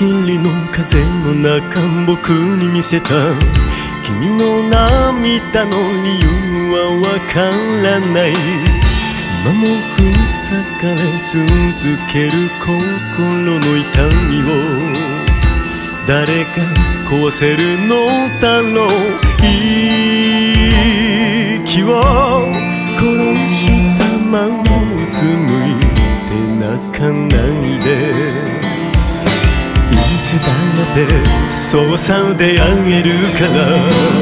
りの風の中僕に見せた君の涙の理由はわからない。今も塞がれ続ける心の痛みを誰が壊せるのだろう。息を殺したままうつむいて泣かないで。いつだってそうさ出会えるから。